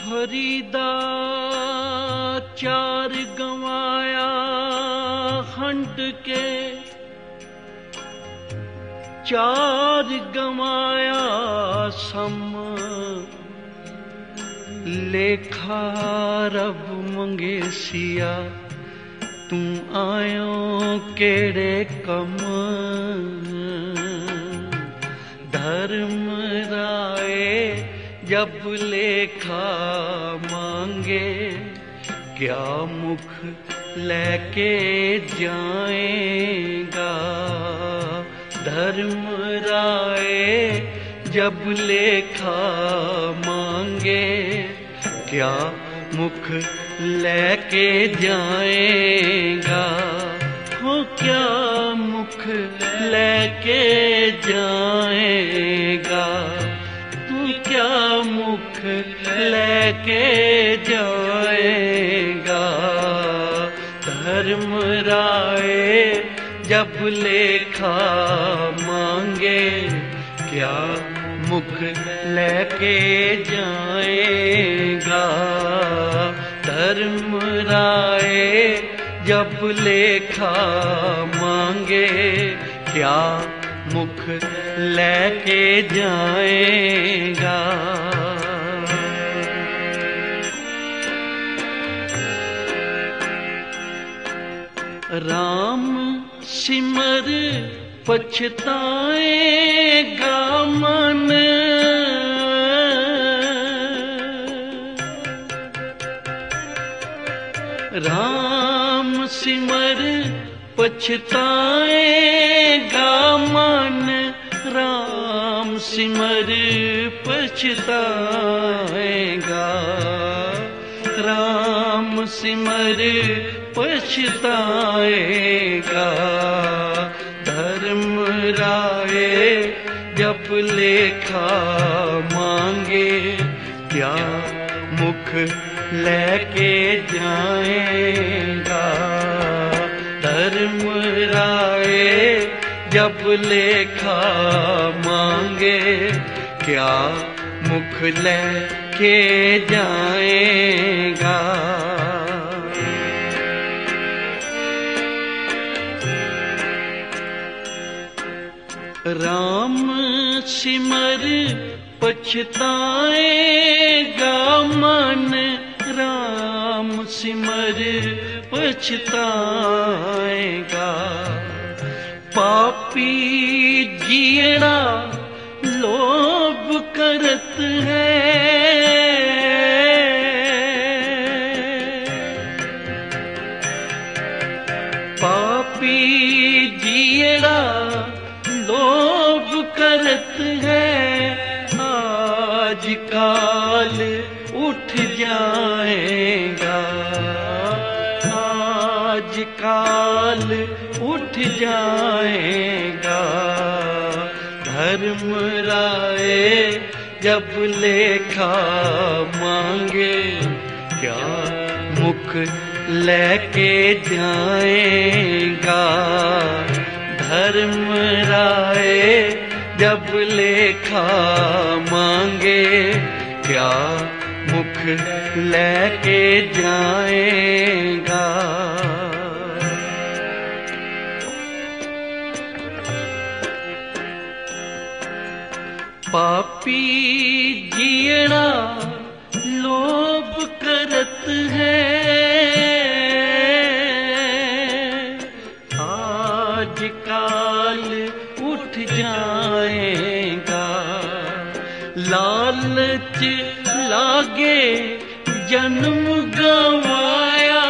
हरिदा चार गंवाया हंड के, चार गंवाया सम लेखा रब मंगेसिया, तू आयो केड़े कम धर्म राय जब लेखा मांगे, क्या मुख लेके जाएगा। धर्म राय जब लेखा मांगे, क्या मुख लेके जाएगा। हो क्या मुख लेके जाएगा, तू क्या मुख लेके जाएगा। धर्म राय जब लेखा मांगे, क्या मुख लेके जाएगा। धर्म राय जब लेखा मांगे, क्या मुख लेके जाएगा। राम सिमर पछताएगा मन, राम सिमर पछताएगा मन, राम सिमर पछताएगा। राम सिमर पछताएगा। धर्म राय जब लेखा मांगे, क्या मुख लेके जाएगा। धर्म राय जब लेखा मांगे, क्या मुख लेके जाएगा। राम सिमर पछताएगा मन, राम सिमर पछताएगा। पापी जीना लोभ करत है, पापी जीना लोभ करत है। आज काल उठ जाएगा, आज काल उठ जाएगा। धर्म राय जब लेखा मांगे, क्या मुख लेके जाएगा। धर्म राय जब लेखा मांगे, क्या मुख लेके जाएगा। पापी जीना लोभ करत है, आज काल उठ जाएगा। लालच लागे जन्म गवाया,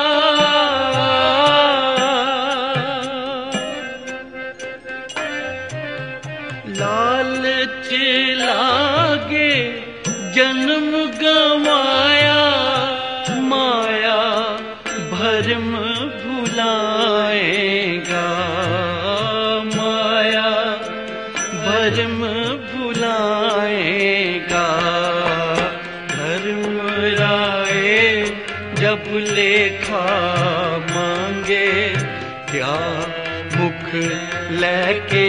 लालच लागे जन्म गवाया। माया भरम भुलाएगा, माया भरम भुलाएगा। धर्म राय जब लेखा मांगे, क्या मुख लेके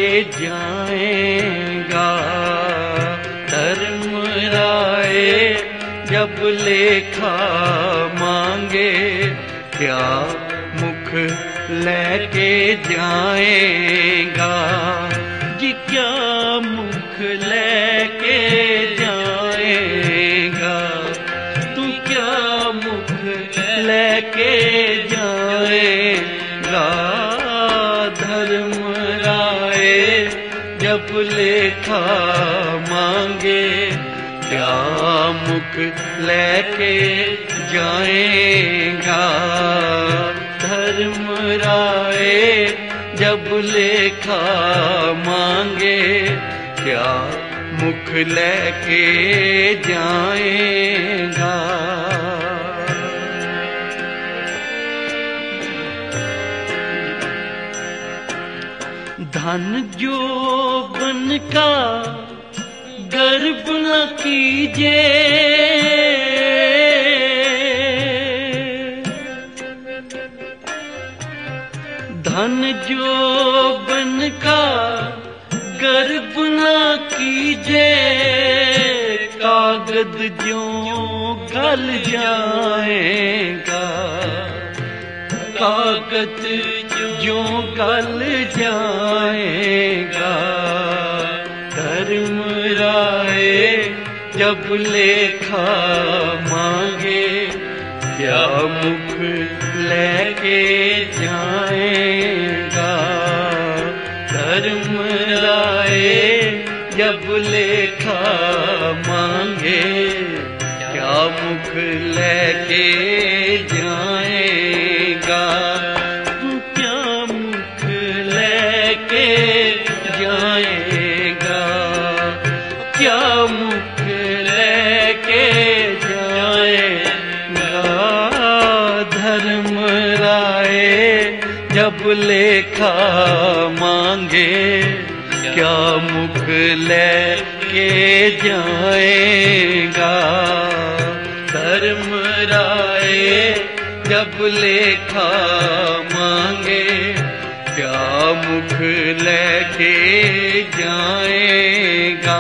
जाएगा। धर्म राय जब जब लेखा मांगे, क्या मुख लेके जाएगा जी, क्या मुख लेके जाएगा, तू क्या मुख लेके जाएगा। धर्मराय जब लेखा मांगे, क्या मुख लेके जाएगा। धर्मराय जब लेखा मांगे, क्या मुख लेके जाएगा। धन जोबन का गर्व न कीजे, धन जोबन का गर्व न कीजे, कागज ज्यों गल जाएगा, कागज ज्यों गल जाएगा। धर्मराय जब लेखा मांगे, क्या मुख लेके जाएगा। धर्मराय जब लेखा मांगे, क्या मुख लेके जाएगा। तू क्या मुख लेके जाएगा, क्या मुख लेके जाएगा। धर्मराय जब लेखा मांगे, क्या मुख लेके जाएगा। धर्मराय जब लेखा मांगे, क्या मुख लेके जाएगा।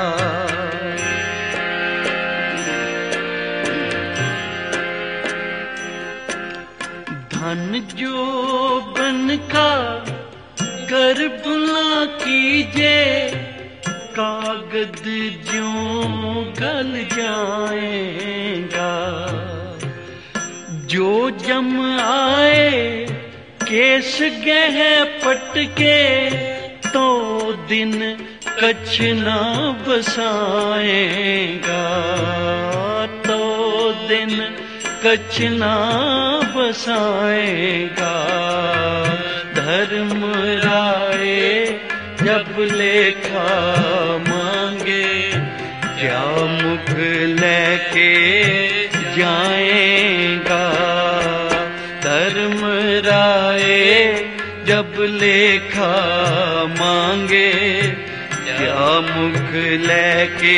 धन जोबन का गर्व न कीजे, कागज ज्यों गल जाएगा। जो जम आए केस गह पटके, तो दिन कछ ना बसाएगा, तो दिन कछ ना बसाएगा। धर्मराय जब लेखा मांगे, क्या मुख लेके जाएगा। धर्मराय जब लेखा मांगे, क्या मुख लेके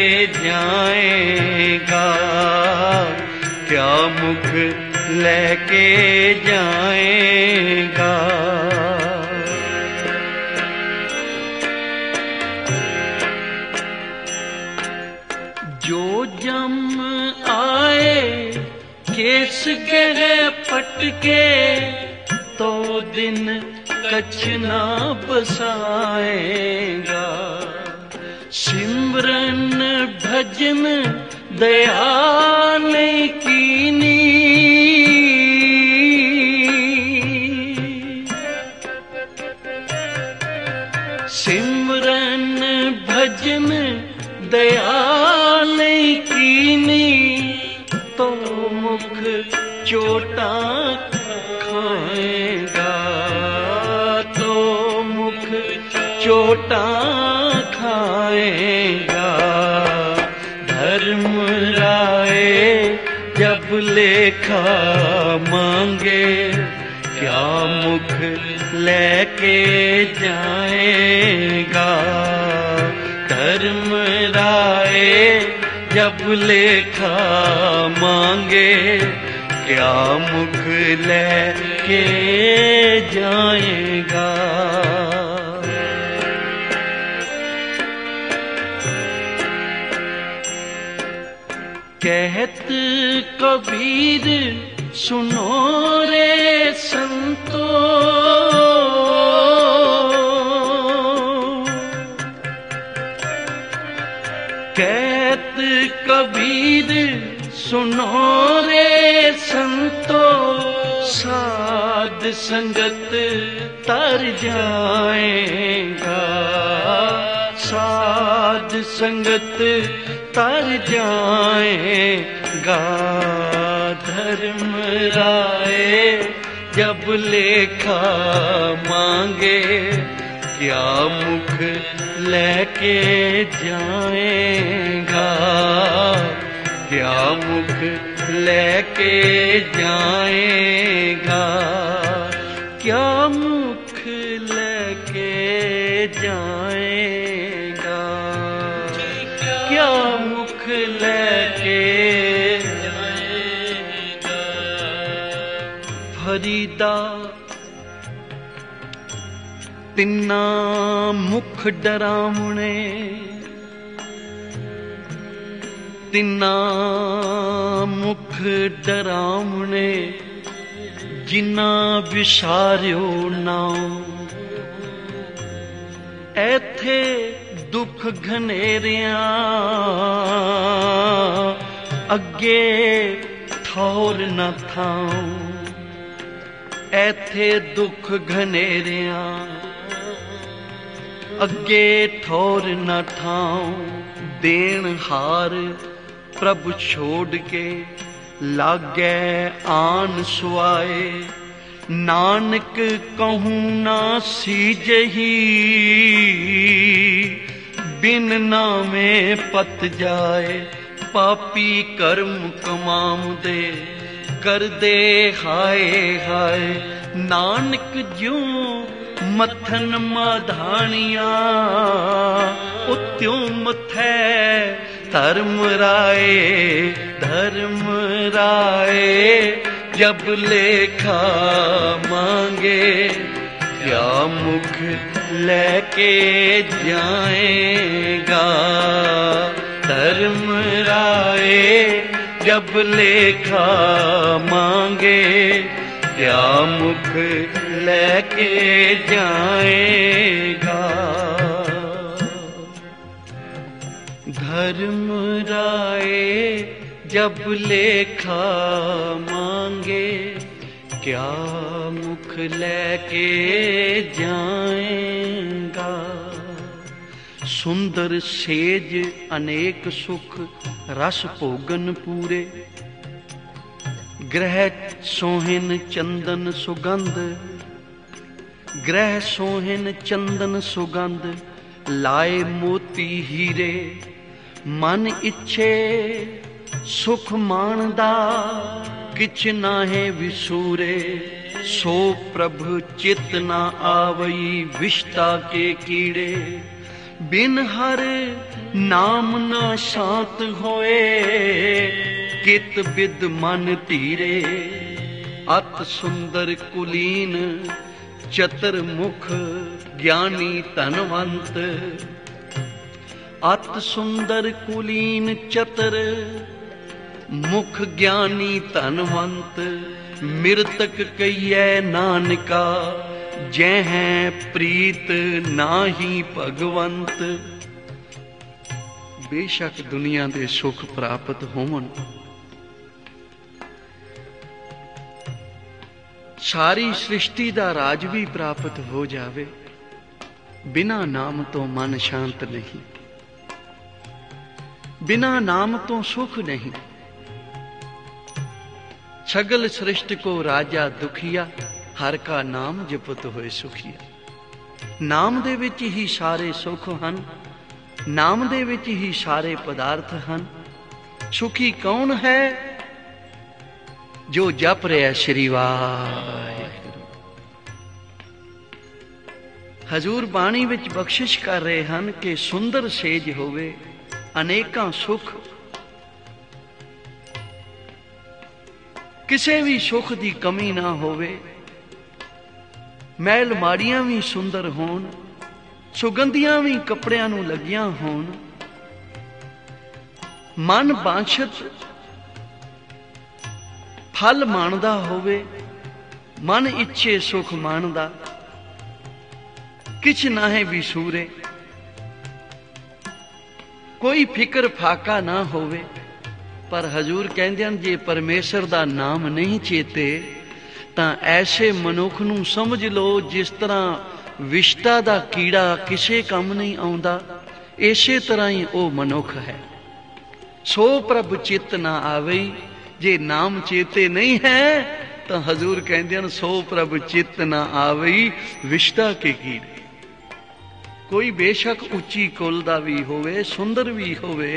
जाएगा। क्या मुख लेके जाएगा। जो जम आए केस गह पटके, तो दिन कछ ना बसाएगा। सिमरन भजन दयाल कीनी, सिमरन भजन दयाल कीनी, तो मुख चोटा खाएगा, तो मुख चोटा खाएगा। धर्मराय जब लेखा मांगे, क्या मुख लेके जाएगा। धर्मराय जब लेखा मांगे, क्या मुख लेके जाएगा। कह कहत कबीर सुनो रे संतो, कहत कबीर सुनो रे संतो, साध संगत तर जाएगा, साध संगत तर जाएगा। धर्म राय जब लेखा मांगे, क्या मुख लेके जाएगा, क्या मुख लेके जाएगा, क्या मुख लेके जाएगा, क्या मुख लेके जाएगा। फरीदा तिन्ना मुख डरावने, तिन्ना मुख डरावने, जिन्ना विसारियो नाम। ऐथे दुख घनेरिया अगे ठौर न थाऊं, ऐथे दुख घनेरिया अगे ठौर न ठाऊं। देन हार प्रभु छोड़ के लागै आन सुआए, नानक कहूँ ना सीजही, बिन नामे पत जाए। पापी कर्म कमाम दे कर दे हाय हाय, नानक ज्यों मथन माधानिया उत्यों मथै धर्म राय। धर्म राय जब लेखा मांगे, क्या मुख लेके जाएगा। धर्म राय जब लेखा मांगे, क्या मुख लेके जाएगा। धर्म राय जब लेखा मांगे, क्या मुख लेके जाएगा। सुंदर सेज अनेक सुख रस भोगन पूरे, ग्रह सोहिन चंदन सुगंध, ग्रह सोहिन चंदन सुगंध, लाए मोती हीरे। मन इच्छे सुख मानदा, किछ नाहे विसूरे। सो प्रभु चित न आवई, विष्टा के कीड़े। बिन हर नाम न शांत होए, कित बिद मन धीरे। अत सुंदर कुलीन चतर मुख, ज्ञानी धनवंत। अत सुंदर कुलीन चतर मुख, ज्ञानी धनवंत। मृतक कहिए नानका, जय हैं प्रीत नाही भगवंत। बेशक दुनिया दे सुख प्राप्त होवन, सारी सृष्टि दा राज भी प्राप्त हो जावे, बिना नाम तो मन शांत नहीं, बिना नाम तो सुख नहीं। सगल सृष्टि को राजा दुखिया, हर का नाम जपत होए सुखिया। नाम दे विच ही सारे सुख हन, नाम दे विच ही सारे पदार्थ हन। सुखी कौन है, जो जप रहा श्री वाहिगुरू। हजूर बाणी विच बख्शिश कर रहे हैं कि सुंदर सेज होवे, अनेकां सुख, किसे भी सुख दी कमी ना होवे। महल माड़ियां भी सुंदर होन, सुगंधियां भी कपड़ियां नूं लगियां होन। मन बांछत फल माणदा होवे, मन इच्छे सुख माणदा, किछ नाहे विसूरे, कोई फिक्र फाका ना होवे। पर हजूर कहंदे हन जे परमेश्वर दा नाम नहीं चेते तां ऐसे मनुख नूं समझ लो जिस तरह विष्टा दा कीड़ा किसे काम नहीं आउंदा, इसे तरह ही ओ मनुख है। सो प्रभ चित ना आवई, जे नाम चेते नहीं है तो हजूर कहंदे हन सो प्रभ चित ना आवई विष्टा के कीड़े। कोई बेशक उच्ची कुल दा भी होवे, सुंदर भी होवे,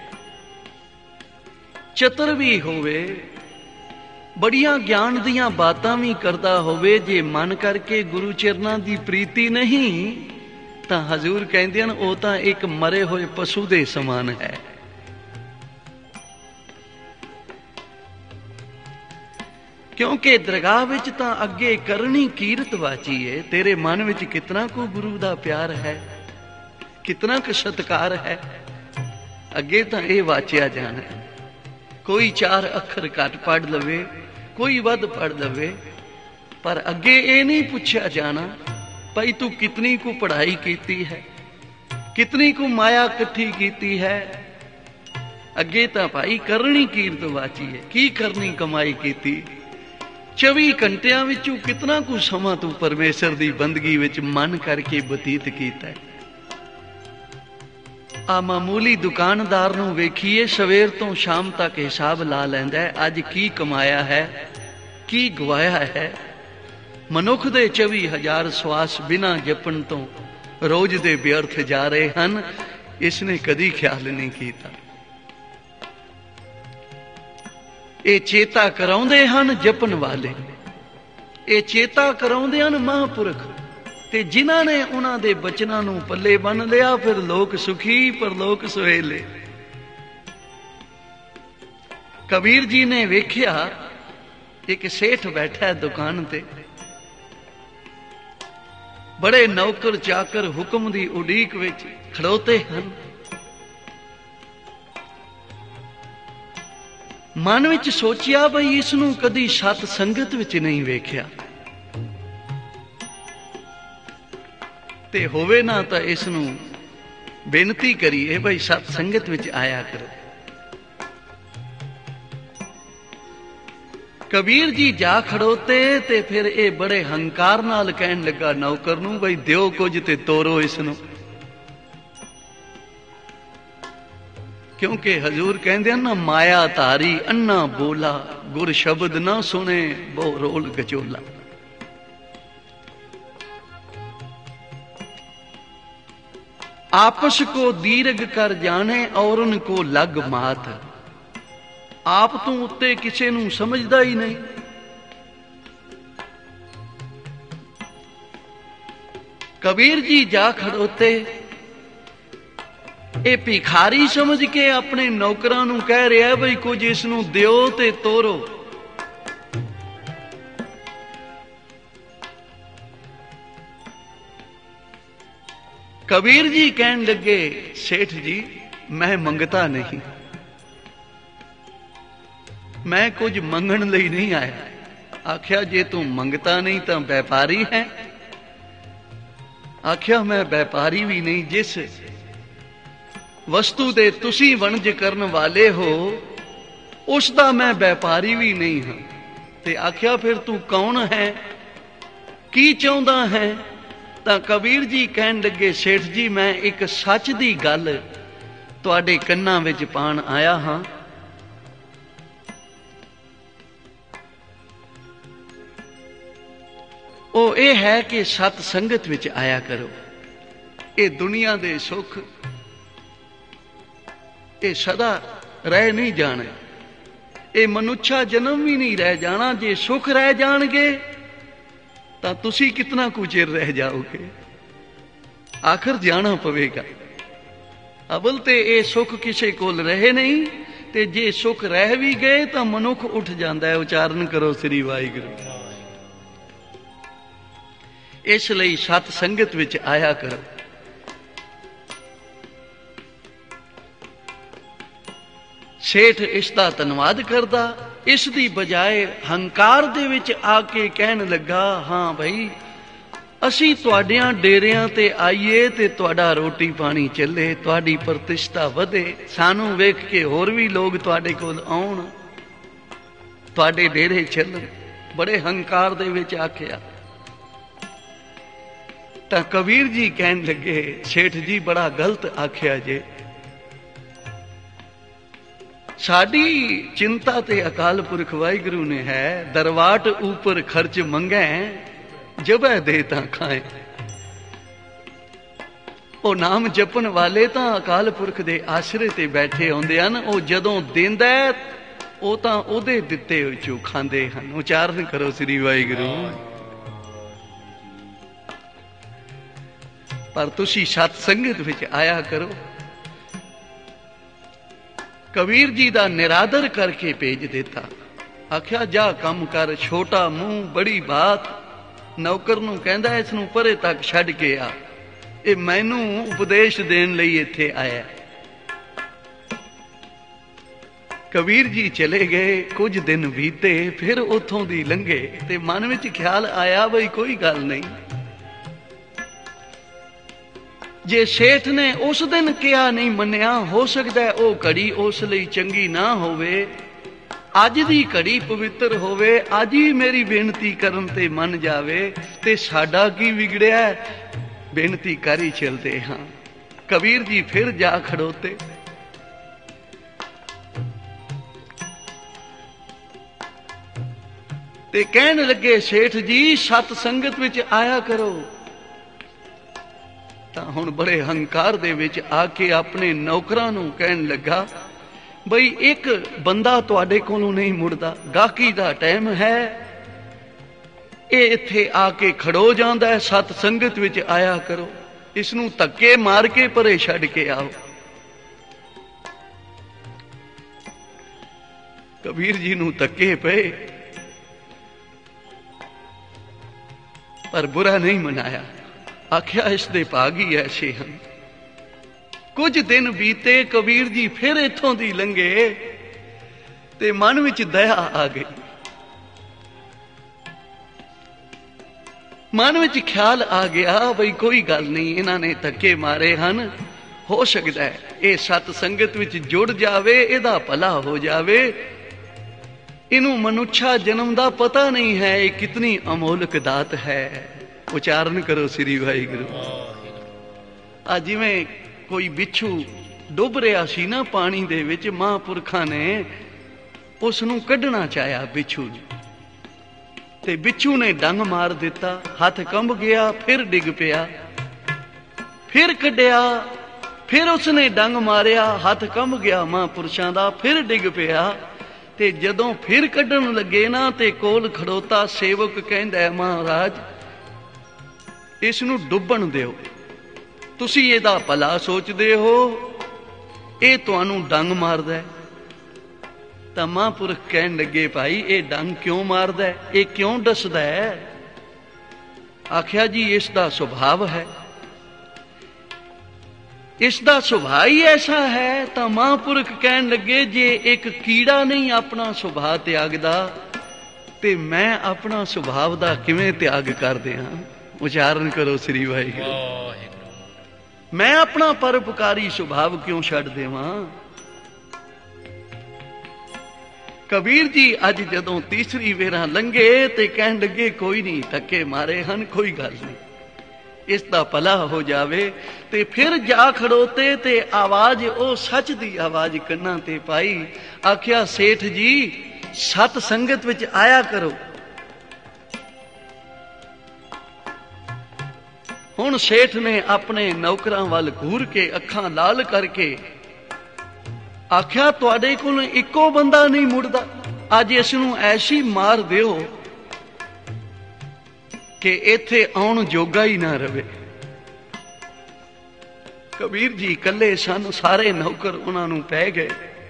चतुर भी होवे, बड़ियां ज्ञान दियां बातां भी करदा होवे, जे मन करके गुरु चरनां दी प्रीति नहीं तां हजूर कहंदे हन ओ तां एक मरे होए पशु दे समान है। क्योंकि दरगाह विच तां अगे करनी कीरत वाची है। तेरे मन विच कितना को गुरु दा प्यार है, कितना को सत्कार है, अगे तां ये वाचिया जाना है। कोई 4 अखर घट पढ़ लवे, कोई वध पढ़ लवे, पर अगे ये नहीं पूछा जाना भाई तू कितनी को पढ़ाई कीती है, कितनी को माया इकट्ठी कीती है। अगे तां भाई करनी कीरत वाची है, की करनी कमाई कीती। 24 घंटिया विचों कितना को समा तू परमेश्वर दी बंदगी विच मन करके बतीत कीता है। आ मामूली दुकानदार नूं वेखीए सवेर तो शाम तक हिसाब ला लैंदा है, अज की कमाया है, की गवाया है। मनुख दे 24,000 श्वास बिना जपण तो रोज दे व्यर्थ जा रहे हन, इसने कदी ख्याल नहीं कीता। ये चेता कराउंदे हन जपन वाले, ये चेता कराउंदे हन महापुरख, ते जिन्हां ने उन्हां दे बचनां नूं पल्ले बन लिया, फिर लोक सुखी परलोक सुहेले। कबीर जी ने वेख्या एक सेठ बैठा है दुकान ते, बड़े नौकर चाकर हुक्म दी उड़ीक विच खड़ोते हन। मन विच सोचिया बई इसनूं कदी सत संगत विच नहीं वेख्या, ते होवे ना तो इसनूं बेनती करिए भाई सत संगत विच आया करो। कबीर जी जा खड़ोते ते फिर ये बड़े हंकार नाल कहन लगा नौकर नूं भाई दिओ कुछ ते तोरो इसनूं। क्योंकि हजूर कहंदे ना माया धारी अन्ना बोला, गुर शब्द ना सुने बहु रोल गचोला। आपस को दीर्घ कर जाने और उनको लग मात। आप तू उत्ते किसे नूं समझदा ही नहीं। कबीर जी जा खड़ोते, ये भिखारी समझ के अपने नौकरां नूं कह रहा बई कुछ इसनूं दिओ ते तोरो। कबीर जी कहन लगे सेठ जी मैं मंगता नहीं, मैं कुछ मंगण लई नहीं आया। आख्या जे तू मंगता नहीं तो व्यापारी है। आख्या मैं व्यापारी भी नहीं, जिस वस्तु दे तुसी वणज करन वाले हो उसका मैं व्यापारी भी नहीं हाँ। ते आख्या फिर तू कौन है, की चाहुंदा है। तां कबीर जी कहन लगे सेठ जी मैं एक सच दी गल तुहाडे कन्नां विच पाण आया हां। ओ ये है कि सत संगत विच आया करो। ये दुनिया दे सुख ये सदा रह नहीं जाने, ये मनुष्या जन्म भी नहीं रह जाना। जे सुख रह जाणगे तां तुसी कितना कुछ चिर रह जाओगे, आखिर जाना पवेगा। अबल ते ये सुख किसी कोल रहे नहीं, ते जे सुख रह भी गए तो मनुख उठ जाता है। उचारण करो श्री वाहिगुरू। इसलिए सत संगत विच आया करो। सेठ इसका धन्यवाद करदा ਇਸ ਦੀ ਬਜਾਏ ਹੰਕਾਰ ਦੇ ਵਿੱਚ ਆ ਕੇ ਕਹਿਣ ਲੱਗਾ, ਹਾਂ ਭਾਈ ਅਸੀਂ ਤੁਹਾਡਿਆਂ ਡੇਰਿਆਂ ਤੇ ਆਈਏ ਤੇ ਤੁਹਾਡਾ ਰੋਟੀ ਪਾਣੀ ਚੱਲੇ, ਤੁਹਾਡੀ ਪ੍ਰਤਿਸ਼ਠਾ ਵਧੇ, ਸਾਨੂੰ ਵੇਖ ਕੇ ਹੋਰ ਵੀ ਲੋਕ ਤੁਹਾਡੇ ਕੋਲ ਆਉਣ, ਤੁਹਾਡੇ ਡੇਰੇ ਚੱਲਣ। ਬੜੇ ਹੰਕਾਰ ਦੇ ਵਿੱਚ ਆਖਿਆ। ਤਾਂ ਕਬੀਰ ਜੀ ਕਹਿਣ ਲੱਗੇ, ਸੇਠ ਜੀ ਬੜਾ ਗਲਤ ਆਖਿਆ ਜੇ, ਸਾਡੀ ਚਿੰਤਾ ਤੇ ਅਕਾਲ ਪੁਰਖ ਵਾਹਿਗੁਰੂ ਨੇ ਹੈ। ਦਰਵਾਟ ਉੱਪਰ ਖਰਚ ਮੰਗੈ, ਜਬੈ ਦੇ ਤਾਂ ਖਾਏ। ਉਹ ਨਾਮ ਜਪਣ ਵਾਲੇ ਤਾਂ ਅਕਾਲ ਪੁਰਖ ਦੇ ਆਸਰੇ ਤੇ ਬੈਠੇ ਹੁੰਦੇ ਹਨ। ਉਹ ਜਦੋਂ ਦਿੰਦਾ ਉਹ ਤਾਂ ਉਹਦੇ ਦਿੱਤੇ ਹੋਏ ਚੋਂ ਖਾਂਦੇ ਹਨ। ਉਚਾਰਨ ਕਰੋ ਸ੍ਰੀ ਵਾਹਿਗੁਰੂ। ਪਰ ਤੁਸੀਂ ਸਤ ਸੰਗਤ ਵਿੱਚ ਆਇਆ ਕਰੋ। ਕਬੀਰ ਜੀ ਦਾ ਨਿਰਾਦਰ ਕਰਕੇ ਭੇਜ ਦਿੱਤਾ। ਆਖਿਆ ਜਾ ਕੰਮ ਕਰ, ਛੋਟਾ ਮੂੰਹ ਬੜੀ ਬਾਤ। ਨੌਕਰ ਨੂੰ ਕਹਿੰਦਾ ਇਸ ਨੂੰ ਪਰੇ ਤੱਕ ਛੱਡ ਕੇ ਆ, ਇਹ ਮੈਨੂੰ ਉਪਦੇਸ਼ ਦੇਣ ਲਈ ਇੱਥੇ ਆਇਆ। ਕਬੀਰ ਜੀ ਚਲੇ ਗਏ। ਕੁਝ ਦਿਨ ਬੀਤੇ, ਫਿਰ ਉੱਥੋਂ ਦੀ ਲੰਘੇ ਤੇ ਮਨ ਵਿੱਚ ਖਿਆਲ ਆਇਆ ਬਈ ਕੋਈ ਗੱਲ ਨਹੀਂ, ਜੇ ਸੇਠ ਨੇ ਉਸ ਦਿਨ ਕਿਹਾ ਨਹੀਂ ਮੰਨਿਆ, ਹੋ ਸਕਦਾ ਉਹ ਘੜੀ ਉਸ ਲਈ ਚੰਗੀ ਨਾ ਹੋਵੇ, ਅੱਜ ਦੀ ਘੜੀ ਪਵਿੱਤਰ ਹੋਵੇ, ਅੱਜ ਹੀ ਮੇਰੀ ਬੇਨਤੀ ਕਰਨ ਤੇ ਮੰਨ ਜਾਵੇ ਤੇ ਸਾਡਾ ਕੀ ਵਿਗੜਿਆ, ਬੇਨਤੀ ਕਰ ਹੀ ਚਲਦੇ ਹਾਂ। ਕਬੀਰ ਜੀ ਫਿਰ ਜਾ ਖੜੋਤੇ। ਤੇ ਕਹਿਣ ਲੱਗੇ, ਸੇਠ ਜੀ ਸਤ ਸੰਗਤ ਵਿੱਚ ਆਇਆ ਕਰੋ। ਤਾਂ ਹੁਣ ਬੜੇ ਹੰਕਾਰ ਦੇ ਵਿੱਚ ਆ ਕੇ ਆਪਣੇ ਨੌਕਰਾਂ ਨੂੰ ਕਹਿਣ ਲੱਗਾ, ਬਈ ਇੱਕ ਬੰਦਾ ਤੁਹਾਡੇ ਕੋਲੋਂ ਨਹੀਂ ਮੁੜਦਾ, ਗਾਹਕੀ ਦਾ ਟਾਈਮ ਹੈ, ਇਹ ਇੱਥੇ ਆ ਕੇ ਖੜੋ ਜਾਂਦਾ ਹੈ, ਸਤ ਸੰਗਤ ਵਿੱਚ ਆਇਆ ਕਰੋ, ਇਸ ਨੂੰ ਧੱਕੇ ਮਾਰ ਕੇ ਪਰੇ ਛੱਡ ਕੇ ਆਓ। ਕਬੀਰ ਜੀ ਨੂੰ ਧੱਕੇ ਪਏ, ਪਰ ਬੁਰਾ ਨਹੀਂ ਮਨਾਇਆ। ਆਖਿਆ ਇਸ ਦੇ ਭਾਗ ਹੀ ਐਸੇ ਹਨ। ਕੁਝ ਦਿਨ ਬੀਤੇ, ਕਬੀਰ ਜੀ ਫਿਰ ਇੱਥੋਂ ਦੀ ਲੰਘੇ ਤੇ ਮਨ ਵਿੱਚ ਦਇਆ ਆ ਗਈ। ਮਨ ਵਿੱਚ ਖਿਆਲ ਆ ਗਿਆ ਬਈ ਕੋਈ ਗੱਲ ਨਹੀਂ, ਇਹਨਾਂ ਨੇ ਧੱਕੇ ਮਾਰੇ ਹਨ, ਹੋ ਸਕਦਾ ਹੈ ਇਹ ਸਤ ਸੰਗਤ ਵਿੱਚ ਜੁੜ ਜਾਵੇ, ਇਹਦਾ ਭਲਾ ਹੋ ਜਾਵੇ। ਇਹਨੂੰ ਮਨੁੱਖਾ ਜਨਮ ਦਾ ਪਤਾ ਨਹੀਂ ਹੈ, ਇਹ ਕਿਤਨੀ ਅਮੋਲਕ ਦਾਤ ਹੈ। ਉਚਾਰਨ ਕਰੋ ਸ੍ਰੀ ਵਾਹਿਗੁਰੂ। ਆ ਜਿਵੇਂ ਕੋਈ ਬਿੱਛੂ ਡੁੱਬ ਰਿਹਾ ਸੀ ਨਾ ਪਾਣੀ ਦੇ ਵਿੱਚ, ਮਹਾਂਪੁਰਖਾਂ ਨੇ ਉਸ ਨੂੰ ਕੱਢਣਾ ਚਾਹਿਆ ਬਿੱਛੂ ਨੂੰ, ਤੇ ਬਿੱਛੂ ਨੇ ਡੰਗ ਮਾਰ ਦਿੱਤਾ, ਹੱਥ ਕੰਬ ਗਿਆ, ਫਿਰ ਡਿੱਗ ਪਿਆ, ਫਿਰ ਕੱਢਿਆ, ਫਿਰ ਉਸਨੇ ਡੰਗ ਮਾਰਿਆ, ਹੱਥ ਕੰਬ ਗਿਆ ਮਹਾਂਪੁਰਸ਼ਾਂ ਦਾ, ਫਿਰ ਡਿੱਗ ਪਿਆ। ਤੇ ਜਦੋਂ ਫਿਰ ਕੱਢਣ ਲੱਗੇ ਨਾ ਤੇ ਕੋਲ ਖੜੋਤਾ ਸੇਵਕ ਕਹਿੰਦਾ, ਮਹਾਰਾਜ ਇਸ ਨੂੰ ਡੁੱਬਣ ਦਿਓ, ਤੁਸੀਂ ਇਹਦਾ ਭਲਾ ਸੋਚਦੇ ਹੋ, ਇਹ ਤੁਹਾਨੂੰ ਡੰਗ ਮਾਰਦਾ ਹੈ। ਤਾਂ ਮਹਾਂਪੁਰਖ ਕਹਿਣ ਲੱਗੇ, ਭਾਈ ਇਹ ਡੰਗ ਕਿਉਂ ਮਾਰਦਾ ਹੈ, ਇਹ ਕਿਉਂ ਦੱਸਦਾ ਹੈ? ਆਖਿਆ ਜੀ ਇਸ ਦਾ ਸੁਭਾਵ ਹੈ, ਇਸ ਦਾ ਸੁਭਾਅ ਹੀ ਐਸਾ ਹੈ। ਤਾਂ ਮਹਾਂਪੁਰਖ ਕਹਿਣ ਲੱਗੇ, ਜੇ ਇੱਕ ਕੀੜਾ ਨਹੀਂ ਆਪਣਾ ਸੁਭਾਅ ਤਿਆਗਦਾ ਤੇ ਮੈਂ ਆਪਣਾ ਸੁਭਾਵ ਦਾ ਕਿਵੇਂ ਤਿਆਗ ਕਰਦੇ ਹਾਂ? ਉਚਾਰਨ ਕਰੋ ਸ੍ਰੀ ਵਾਹਿਗੁਰੂ। ਮੈਂ ਆਪਣਾ ਪਰਉਪਕਾਰੀ ਸੁਭਾਵ ਕਿਉਂ ਛੱਡ ਦੇਵਾਂ? ਕਬੀਰ ਜੀ ਅੱਜ ਜਦੋਂ ਤੀਸਰੀ ਵੇਰਾ ਲੰਘੇ ਤੇ ਕਹਿਣ ਲੱਗੇ, ਕੋਈ ਨਹੀਂ, ਧੱਕੇ ਮਾਰੇ ਹਨ, ਕੋਈ ਗੱਲ ਨਹੀਂ, ਇਸ ਦਾ ਭਲਾ ਹੋ ਜਾਵੇ। ਤੇ ਫਿਰ ਜਾ ਖੜੋਤੇ ਤੇ ਆਵਾਜ਼, ਉਹ ਸੱਚ ਦੀ ਆਵਾਜ਼ ਕੰਨਾਂ ਤੇ ਪਾਈ। ਆਖਿਆ, ਸੇਠ ਜੀ ਸਤ ਸੰਗਤ ਵਿੱਚ ਆਇਆ ਕਰੋ। ਹੁਣ ਸੇਠ ਨੇ ਆਪਣੇ ਨੌਕਰਾਂ ਵੱਲ ਘੂਰ ਕੇ ਅੱਖਾਂ ਲਾਲ ਕਰਕੇ ਆਖਿਆ, ਤੁਹਾਡੇ ਕੋਲ ਇੱਕੋ ਬੰਦਾ ਨਹੀਂ ਮੁੜਦਾ, ਅੱਜ ਇਸ ਨੂੰ ਐਸੀ ਮਾਰ ਦਿਓ ਕਿ ਇੱਥੇ ਆਉਣ ਜੋਗਾ ਹੀ ਨਾ ਰਵੇ। ਕਬੀਰ ਜੀ ਇਕੱਲੇ ਸਨ, ਸਾਰੇ ਨੌਕਰ ਉਹਨਾਂ ਨੂੰ ਪੈ ਗਏ।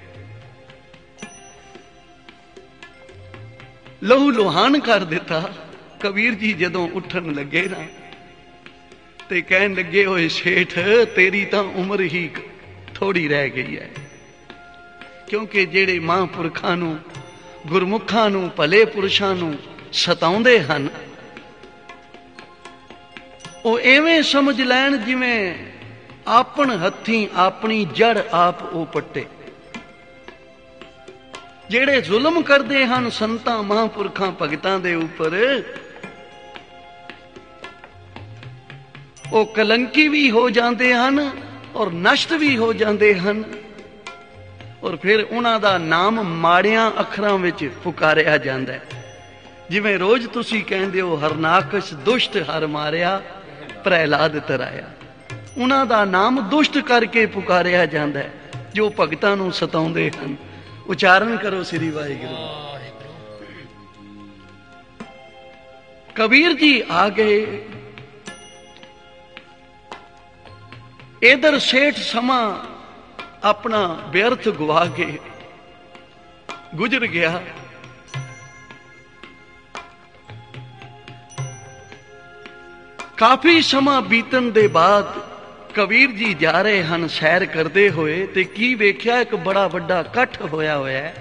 ਲਹੂ ਲੁਹਾਨ ਕਰ ਦਿੱਤਾ। ਕਬੀਰ ਜੀ ਜਦੋਂ ਉੱਠਣ ਲੱਗੇ ਨਾ ਤੇ ਕਹਿਣ ਲੱਗੇ, ਓਏ ਸੇਠ ਤੇਰੀ ਤਾਂ ਉਮਰ ਹੀ ਥੋੜੀ ਰਹਿ ਗਈ ਹੈ, ਕਿਉਂਕਿ ਜਿਹੜੇ ਮਹਾਂਪੁਰਖਾਂ ਨੂੰ ਗੁਰਮੁਖਾਂ ਨੂੰ, ਭਲੇ ਪੁਰਸ਼ਾਂ ਨੂੰ ਸਤਾਉਂਦੇ ਹਨ, ਉਹ ਐਵੇਂ ਸਮਝ ਲੈਣ ਜਿਵੇਂ ਆਪਣ ਹੱਥੀਂ ਆਪਣੀ ਜੜ ਆਪ ਉਹ ਪੱਟੇ। ਜਿਹੜੇ ਜ਼ੁਲਮ ਕਰਦੇ ਹਨ ਸੰਤਾਂ ਮਹਾਂਪੁਰਖਾਂ ਭਗਤਾਂ ਦੇ ਉੱਪਰ, ਉਹ ਕਲੰਕੀ ਵੀ ਹੋ ਜਾਂਦੇ ਹਨ ਔਰ ਨਸ਼ਟ ਵੀ ਹੋ ਜਾਂਦੇ ਹਨ, ਔਰ ਫਿਰ ਉਹਨਾਂ ਦਾ ਨਾਮ ਮਾੜਿਆਂ ਅੱਖਰਾਂ ਵਿੱਚ ਪੁਕਾਰਿਆ ਜਾਂਦਾ ਹੈ। ਜਿਵੇਂ ਰੋਜ਼ ਤੁਸੀਂ ਕਹਿੰਦੇ ਹੋ ਹਰਨਾਕਸ਼ ਦੁਸ਼ਟ ਹਰ ਮਾਰਿਆ ਪ੍ਰਹਿਲਾਦ ਤਰਾਇਆ, ਉਹਨਾਂ ਦਾ ਨਾਮ ਦੁਸ਼ਟ ਕਰਕੇ ਪੁਕਾਰਿਆ ਜਾਂਦਾ ਹੈ ਜੋ ਭਗਤਾਂ ਨੂੰ ਸਤਾਉਂਦੇ ਹਨ। ਉਚਾਰਨ ਕਰੋ ਸ੍ਰੀ ਵਾਹਿਗੁਰੂ। ਕਬੀਰ ਜੀ ਆ ਗਏ। ਇਧਰ ਸੇਠ ਸਮਾਂ ਆਪਣਾ ਵਿਅਰਥ ਗਵਾ ਕੇ ਗੁਜ਼ਰ ਗਿਆ। ਕਾਫੀ ਸਮਾਂ ਬੀਤਣ ਦੇ ਬਾਅਦ ਕਬੀਰ ਜੀ ਜਾ ਰਹੇ ਹਨ ਸੈਰ ਕਰਦੇ ਹੋਏ, ਤੇ ਕੀ ਵੇਖਿਆ, ਇੱਕ ਬੜਾ ਵੱਡਾ ਇਕੱਠ ਹੋਇਆ ਹੈ।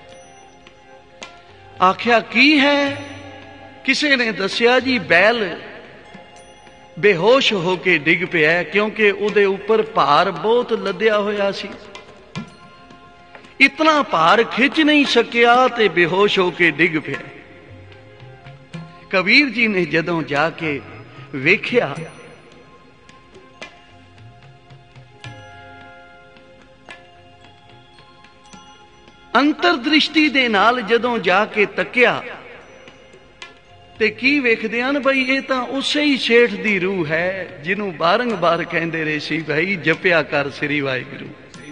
ਆਖਿਆ ਕੀ ਹੈ? ਕਿਸੇ ਨੇ ਦੱਸਿਆ ਜੀ ਬੈਲ ਬੇਹੋਸ਼ ਹੋ ਕੇ ਡਿੱਗ ਪਿਆ, ਕਿਉਂਕਿ ਉਹਦੇ ਉੱਪਰ ਭਾਰ ਬਹੁਤ ਲੱਦਿਆ ਹੋਇਆ ਸੀ। ਇਤਨਾ ਭਾਰ ਖਿੱਚ ਨਹੀਂ ਸਕਿਆ ਤੇ ਬੇਹੋਸ਼ ਹੋ ਕੇ ਡਿੱਗ ਪਿਆ। ਕਬੀਰ ਜੀ ਨੇ ਜਦੋਂ ਜਾ ਕੇ ਵੇਖਿਆ, ਅੰਤਰਦ੍ਰਿਸ਼ਟੀ ਦੇ ਨਾਲ ਜਦੋਂ ਜਾ ਕੇ ਤੱਕਿਆ ਤੇ ਕੀ ਵੇਖਦੇ ਹਨ ਬਈ ਇਹ ਤਾਂ ਉਸੇ ਹੀ ਸੇਠ ਦੀ ਰੂਹ ਹੈ ਜਿਹਨੂੰ ਬਾਰੰਬਾਰ ਕਹਿੰਦੇ ਰਹੇ ਸੀ ਭਾਈ ਜਪਿਆ ਕਰ ਸ੍ਰੀ ਵਾਹਿਗੁਰੂ।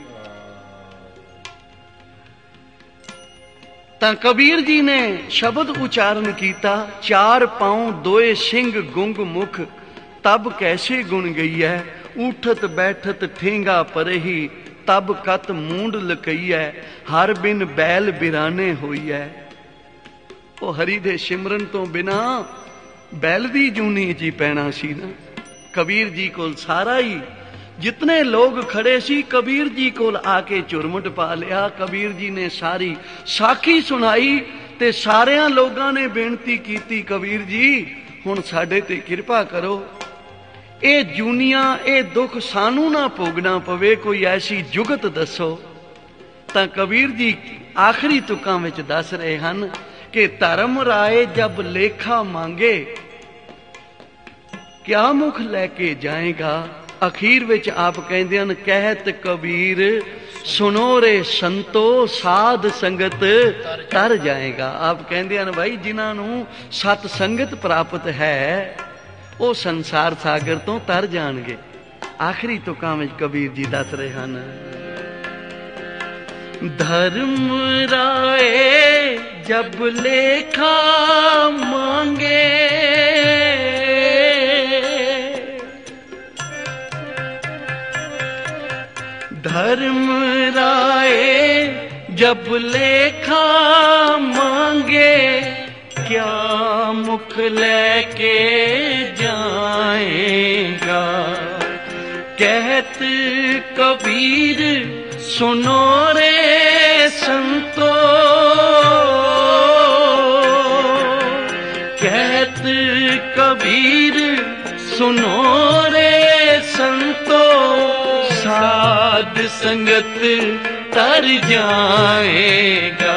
ਤਾਂ ਕਬੀਰ ਜੀ ਨੇ ਸ਼ਬਦ ਉਚਾਰਨ ਕੀਤਾ, ਚਾਰ ਪਾਉ ਦੋਏ ਸਿੰਘ ਗੁੰਗ ਮੁਖ ਤਬ ਕੈਸੇ ਗੁਣ ਗਈ ਹੈ, ਉਠਤ ਬੈਠਤ ਠੇਂਗਾ ਪਰਹੀ ਤਬ ਕਤ ਮੂੰਡ ਲਕਈਐ, ਹਰ ਬਿਨ ਬੈਲ ਬਿਰਾਨੇ ਹੋਈਐ। ਉਹ ਹਰੀ ਦੇ ਸਿਮਰਨ ਤੋਂ ਬਿਨਾ ਬੈਲ ਦੀ ਜੂਨੀ ਜੀ ਪੈਣਾ ਸੀ ਨਾ। ਕਬੀਰ ਜੀ ਕੋਲ ਸਾਰਾ ਹੀ ਜਿਤਨੇ ਲੋਕ ਖੜੇ ਸੀ ਕਬੀਰ ਜੀ ਕੋਲ ਆ ਕੇ ਝੁਰਮੁਟ ਪਾ ਲਿਆ। ਕਬੀਰ ਜੀ ਨੇ ਸਾਰੀ ਸਾਖੀ ਸੁਣਾਈ ਤੇ ਸਾਰਿਆਂ ਲੋਕਾਂ ਨੇ ਬੇਨਤੀ ਕੀਤੀ, ਕਬੀਰ ਜੀ ਹੁਣ ਸਾਡੇ ਤੇ ਕਿਰਪਾ ਕਰੋ, ਇਹ ਜੂਨੀਆਂ ਇਹ ਦੁੱਖ ਸਾਨੂੰ ਨਾ ਭੋਗਣਾ ਪਵੇ, ਕੋਈ ਐਸੀ ਜੁਗਤ ਦੱਸੋ। ਤਾਂ ਕਬੀਰ ਜੀ ਆਖਰੀ ਤੁਕਾਂ ਵਿੱਚ ਦੱਸ ਰਹੇ ਹਨ ਕਿ ਧਰਮ ਰਾਏ ਜਬ ਲੇਖਾ ਮੰਗੇ ਕਿਆ ਮੁਖ ਲੈ ਕੇ ਜਾਏਗਾ। ਅਖੀਰ ਵਿੱਚ ਆਪ ਕਹਿੰਦੇ ਹਨ, ਕਹਿਤ ਕਬੀਰ ਸੁਨੋ ਰੇ ਸੰਤੋ ਸਾਧ ਸੰਗਤ ਤਰ ਜਾਏਗਾ। ਆਪ ਕਹਿੰਦੇ ਹਨ ਭਾਈ ਜਿਨ੍ਹਾਂ ਨੂੰ ਸਤ ਸੰਗਤ ਪ੍ਰਾਪਤ ਹੈ ਉਹ ਸੰਸਾਰ ਸਾਗਰ ਤੋਂ ਤਰ ਜਾਣਗੇ। ਆਖਰੀ ਤੁਕਾਂ ਵਿੱਚ ਕਬੀਰ ਜੀ ਦੱਸ ਰਹੇ ਹਨ, ਧਰਮ ਰਾਏ ਜਬ ਲੇਖਾ ਮੰਗੇ धर्म राय जब लेखा मांगे क्या मुख लेके जाएगा। कहत कबीर सुनो रे संतो, कहत कबीर सुनो रे संतो, साध संगत तर जाएगा,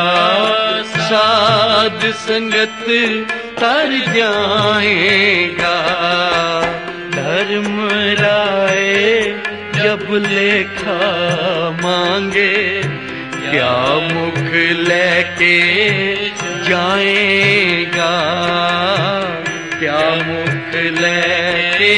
साध संगत तर जाएगा। धर्म राय जब लेखा मांगे क्या मुख लेके जाएगा, क्या मुख लेके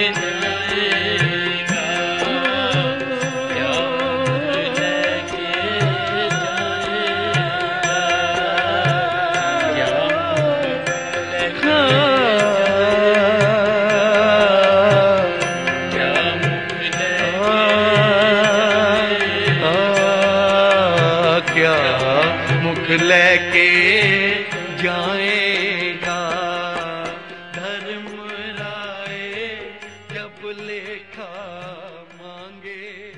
लेके जाएगा। धर्म राय जब लेखा मांगे